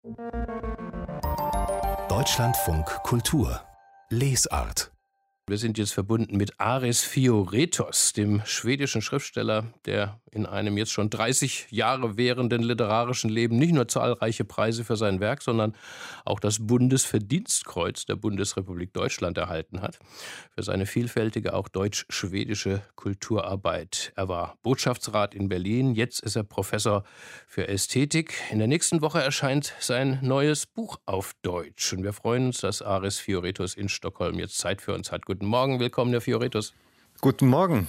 Deutschlandfunk Kultur Lesart. Wir sind jetzt verbunden mit Aris Fioretos, dem schwedischen Schriftsteller, der in einem jetzt schon 30 Jahre währenden literarischen Leben nicht nur zahlreiche Preise für sein Werk, sondern auch das Bundesverdienstkreuz der Bundesrepublik Deutschland erhalten hat, für seine vielfältige, auch deutsch-schwedische Kulturarbeit. Er war Botschaftsrat in Berlin, jetzt ist er Professor für Ästhetik. In der nächsten Woche erscheint sein neues Buch auf Deutsch. Und wir freuen uns, dass Aris Fioretos in Stockholm jetzt Zeit für uns hat. Guten Morgen, willkommen, Herr Fioretos. Guten Morgen.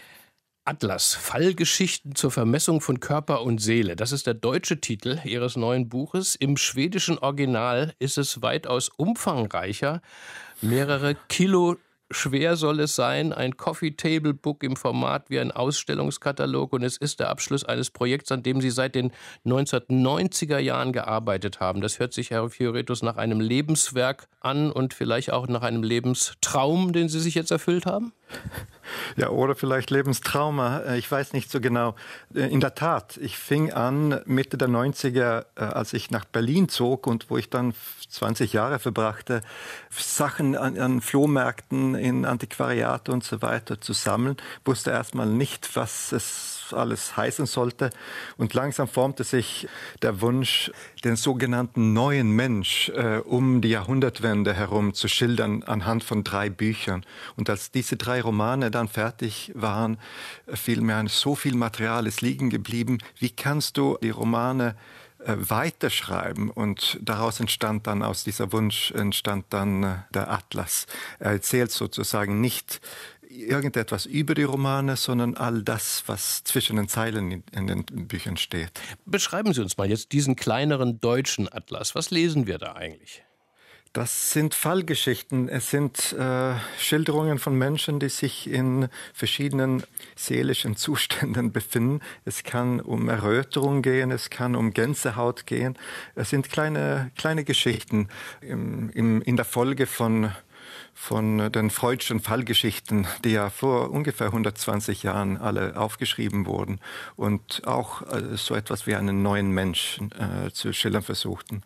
Atlas, Fallgeschichten zur Vermessung von Körper und Seele. Das ist der deutsche Titel Ihres neuen Buches. Im schwedischen Original ist es weitaus umfangreicher. Mehrere Kilo schwer soll es sein, ein Coffee-Table-Book im Format wie ein Ausstellungskatalog. Und es ist der Abschluss eines Projekts, an dem Sie seit den 1990er Jahren gearbeitet haben. Das hört sich, Herr Fioretos, nach einem Lebenswerk an und vielleicht auch nach einem Lebenstraum, den Sie sich jetzt erfüllt haben? Ja, oder vielleicht Lebenstrauma, ich weiß nicht so genau. In der Tat, ich fing an Mitte der 90er, als ich nach Berlin zog und wo ich dann 20 Jahre verbrachte, Sachen an Flohmärkten, in Antiquariate und so weiter zu sammeln. Wusste erstmal nicht, was es alles heißen sollte. Und langsam formte sich der Wunsch, den sogenannten neuen Mensch um die Jahrhundertwende herum zu schildern anhand von 3 Büchern. Und als diese 3 Romane dann fertig waren, fiel mir ein, so viel Material ist liegen geblieben. Wie kannst du die Romane weiterschreiben? Und daraus entstand dann, aus dieser Wunsch entstand dann der Atlas. Er erzählt sozusagen nicht irgendetwas über die Romane, sondern all das, was zwischen den Zeilen in den Büchern steht. Beschreiben Sie uns mal jetzt diesen kleineren deutschen Atlas. Was lesen wir da eigentlich? Das sind Fallgeschichten. Es sind Schilderungen von Menschen, die sich in verschiedenen seelischen Zuständen befinden. Es kann um Erröterung gehen, es kann um Gänsehaut gehen. Es sind kleine Geschichten in der Folge von den Freudschen Fallgeschichten, die ja vor ungefähr 120 Jahren alle aufgeschrieben wurden und auch so etwas wie einen neuen Menschen zu schildern versuchten.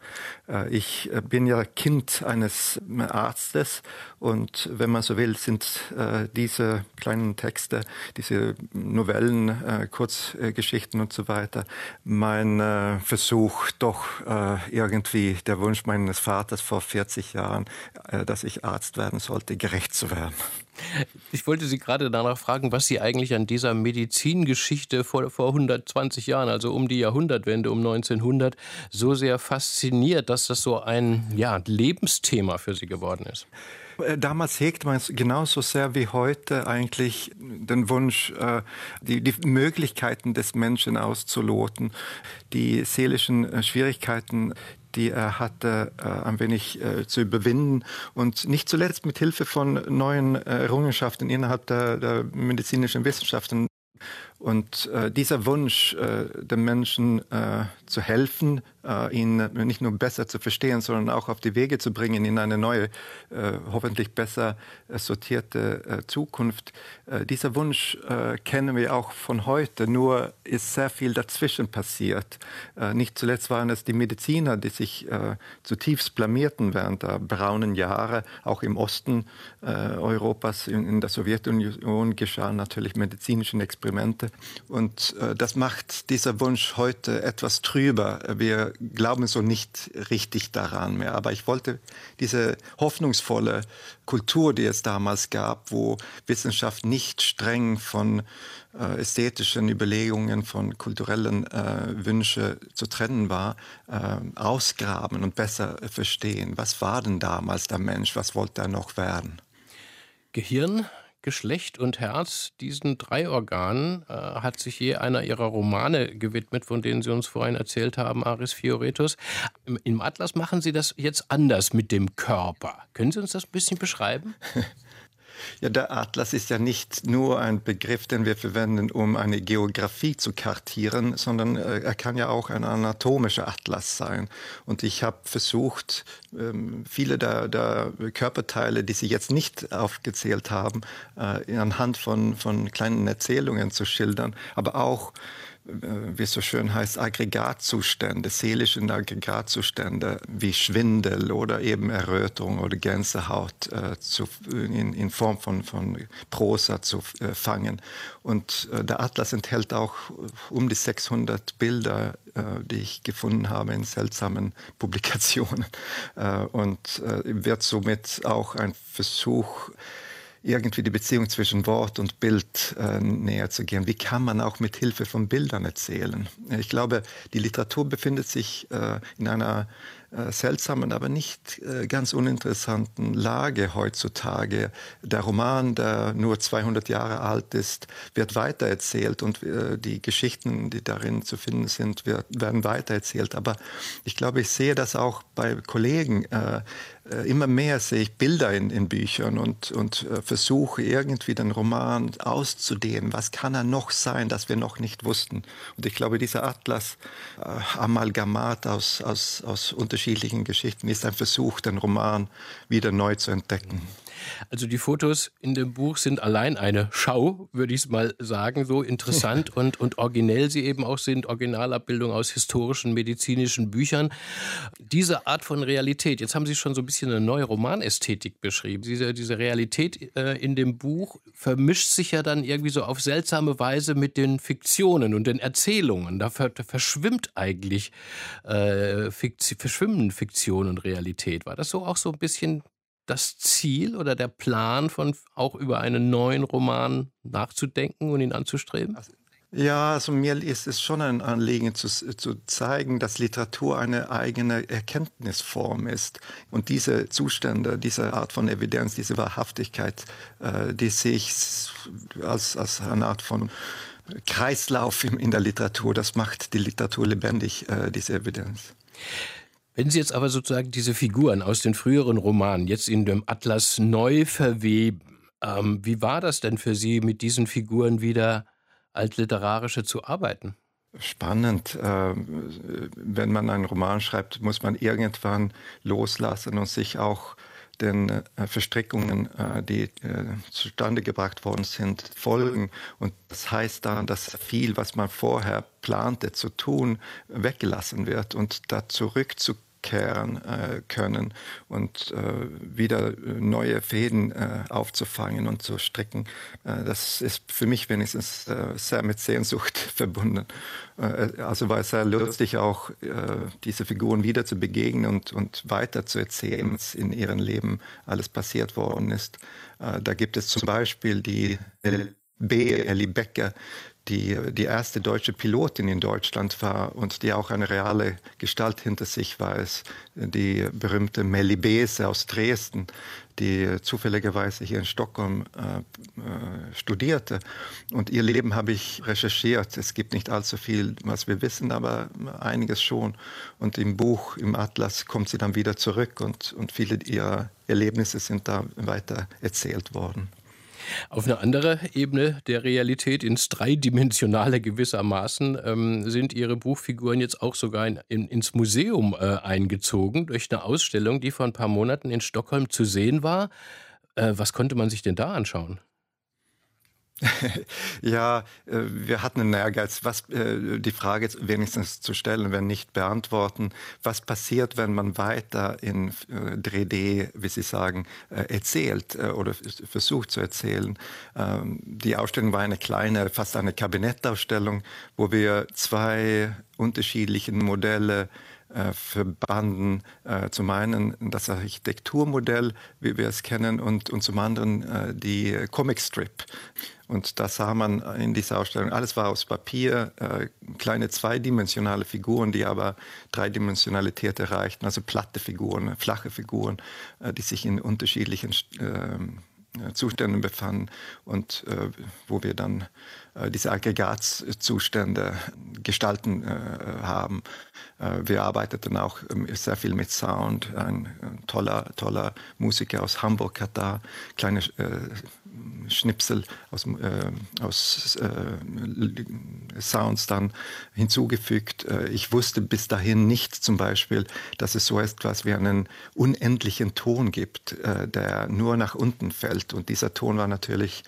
Ich bin ja Kind eines Arztes und wenn man so will, sind diese kleinen Texte, diese Novellen, Kurzgeschichten und so weiter, mein Versuch, doch irgendwie der Wunsch meines Vaters vor 40 Jahren, dass ich Arzt werden sollte, gerecht zu werden. Ich wollte Sie gerade danach fragen, was Sie eigentlich an dieser Medizingeschichte vor 120 Jahren, also um die Jahrhundertwende, um 1900, so sehr fasziniert, dass das so ein Lebensthema für Sie geworden ist. Damals hegt man es genauso sehr wie heute eigentlich den Wunsch, die Möglichkeiten des Menschen auszuloten, die seelischen Schwierigkeiten, die er hatte, ein wenig zu überwinden und nicht zuletzt mit Hilfe von neuen Errungenschaften innerhalb der medizinischen Wissenschaften. Und dieser Wunsch, dem Menschen zu helfen, ihn nicht nur besser zu verstehen, sondern auch auf die Wege zu bringen in eine neue, hoffentlich besser sortierte Zukunft. Dieser Wunsch kennen wir auch von heute, nur ist sehr viel dazwischen passiert. Nicht zuletzt waren es die Mediziner, die sich zutiefst blamierten während der braunen Jahre. Auch im Osten Europas, in der Sowjetunion geschahen natürlich medizinische Experimente. Und das macht dieser Wunsch heute etwas trüber. Wir glauben so nicht richtig daran mehr. Aber ich wollte diese hoffnungsvolle Kultur, die es damals gab, wo Wissenschaft nicht streng von ästhetischen Überlegungen, von kulturellen Wünschen zu trennen war, ausgraben und besser verstehen. Was war denn damals der Mensch? Was wollte er noch werden? Gehirn, Geschlecht und Herz, diesen 3 Organen hat sich je einer Ihrer Romane gewidmet, von denen Sie uns vorhin erzählt haben, Aris Fioretos. Im Atlas machen Sie das jetzt anders mit dem Körper. Können Sie uns das ein bisschen beschreiben? Ja, der Atlas ist ja nicht nur ein Begriff, den wir verwenden, um eine Geografie zu kartieren, sondern er kann ja auch ein anatomischer Atlas sein. Und ich habe versucht, viele der Körperteile, die Sie jetzt nicht aufgezählt haben, anhand von kleinen Erzählungen zu schildern, aber auch wie es so schön heißt, Aggregatzustände, seelischen Aggregatzustände wie Schwindel oder eben Errötung oder Gänsehaut in Form von Prosa zu fangen. Und der Atlas enthält auch um die 600 Bilder, die ich gefunden habe in seltsamen Publikationen. Und wird somit auch ein Versuch, irgendwie die Beziehung zwischen Wort und Bild näher zu gehen. Wie kann man auch mit Hilfe von Bildern erzählen? Ich glaube, die Literatur befindet sich in einer seltsamen, aber nicht ganz uninteressanten Lage heutzutage. Der Roman, der nur 200 Jahre alt ist, wird weitererzählt und die Geschichten, die darin zu finden sind, werden weitererzählt. Aber ich glaube, ich sehe das auch bei Kollegen. Immer mehr sehe ich Bilder in Büchern und versuche irgendwie den Roman auszudehnen. Was kann er noch sein, das wir noch nicht wussten? Und ich glaube, dieser Atlas, Amalgamat aus unterschiedlichen Geschichten, ist ein Versuch, den Roman wieder neu zu entdecken. Also die Fotos in dem Buch sind allein eine Schau, würde ich es mal sagen, so interessant und originell sie eben auch sind, Originalabbildung aus historischen, medizinischen Büchern. Diese Art von Realität, jetzt haben Sie schon so ein bisschen eine neue Romanästhetik beschrieben. Diese Realität in dem Buch vermischt sich ja dann irgendwie so auf seltsame Weise mit den Fiktionen und den Erzählungen. Da verschwimmt eigentlich verschwimmen Fiktion und Realität. War das so auch so ein bisschen das Ziel oder der Plan von auch über einen neuen Roman nachzudenken und ihn anzustreben? Ja, also mir ist es schon ein Anliegen zu zeigen, dass Literatur eine eigene Erkenntnisform ist. Und diese Zustände, diese Art von Evidenz, diese Wahrhaftigkeit, die sehe ich als eine Art von Kreislauf in der Literatur. Das macht die Literatur lebendig, diese Evidenz. Wenn Sie jetzt aber sozusagen diese Figuren aus den früheren Romanen jetzt in dem Atlas neu verweben, wie war das denn für Sie, mit diesen Figuren wieder als Literarische zu arbeiten? Spannend. Wenn man einen Roman schreibt, muss man irgendwann loslassen und sich auch den Verstrickungen, die zustande gebracht worden sind, folgen. Und das heißt dann, dass viel, was man vorher plante zu tun, weggelassen wird und da zurückzukehren können und wieder neue Fäden aufzufangen und zu stricken. Das ist für mich wenigstens sehr mit Sehnsucht verbunden. Also war es sehr lustig, auch diese Figuren wieder zu begegnen und weiter zu erzählen, was in ihrem Leben alles passiert worden ist. Da gibt es zum Beispiel die Ellie Becker, die erste deutsche Pilotin in Deutschland war und die auch eine reale Gestalt hinter sich weiß, die berühmte Melli Beese aus Dresden, die zufälligerweise hier in Stockholm studierte. Und ihr Leben habe ich recherchiert. Es gibt nicht allzu viel, was wir wissen, aber einiges schon. Und im Buch, im Atlas, kommt sie dann wieder zurück und viele ihrer Erlebnisse sind da weiter erzählt worden. Auf eine andere Ebene der Realität, ins Dreidimensionale gewissermaßen, sind Ihre Buchfiguren jetzt auch sogar ins Museum eingezogen durch eine Ausstellung, die vor ein paar Monaten in Stockholm zu sehen war. Was konnte man sich denn da anschauen? Ja, wir hatten einen Ehrgeiz, die Frage wenigstens zu stellen, wenn nicht beantworten, was passiert, wenn man weiter in 3D, wie Sie sagen, erzählt oder versucht zu erzählen. Die Ausstellung war eine kleine, fast eine Kabinettausstellung, wo wir zwei unterschiedliche Modelle verbanden. Zum einen das Architekturmodell, wie wir es kennen, und zum anderen die Comicstrip. Und da sah man in dieser Ausstellung, alles war aus Papier, kleine zweidimensionale Figuren, die aber Dreidimensionalität erreichten, also platte Figuren, flache Figuren, die sich in unterschiedlichen Zuständen befanden und wo wir dann diese Aggregatzustände gestalten haben. Wir arbeiteten auch sehr viel mit Sound. Ein toller Musiker aus Hamburg hat da kleine Schnipsel aus Sounds dann hinzugefügt. Ich wusste bis dahin nicht zum Beispiel, dass es so etwas wie einen unendlichen Ton gibt, der nur nach unten fällt. Und dieser Ton war natürlich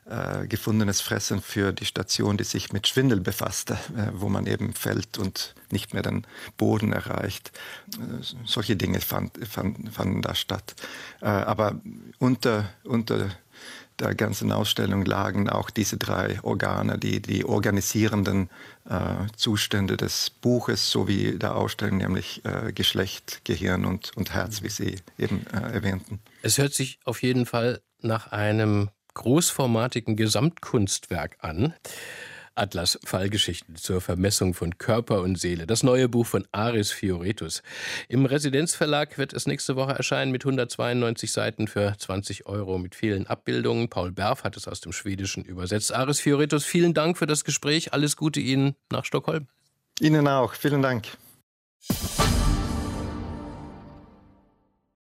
gefundenes Fressen für die Station, die sich mit Schwindel befasste, wo man eben fällt und nicht mehr den Boden erreicht. Solche Dinge fanden da statt. Aber unter der ganzen Ausstellung lagen auch diese 3 Organe, die organisierenden Zustände des Buches sowie der Ausstellung, nämlich Geschlecht, Gehirn und Herz, wie Sie eben erwähnten. Es hört sich auf jeden Fall nach einem großformatigen Gesamtkunstwerk an. Atlas Fallgeschichten zur Vermessung von Körper und Seele. Das neue Buch von Aris Fioretus. Im Residenzverlag wird es nächste Woche erscheinen mit 192 Seiten für 20 € mit vielen Abbildungen. Paul Berf hat es aus dem Schwedischen übersetzt. Aris Fioretus, vielen Dank für das Gespräch. Alles Gute Ihnen nach Stockholm. Ihnen auch. Vielen Dank.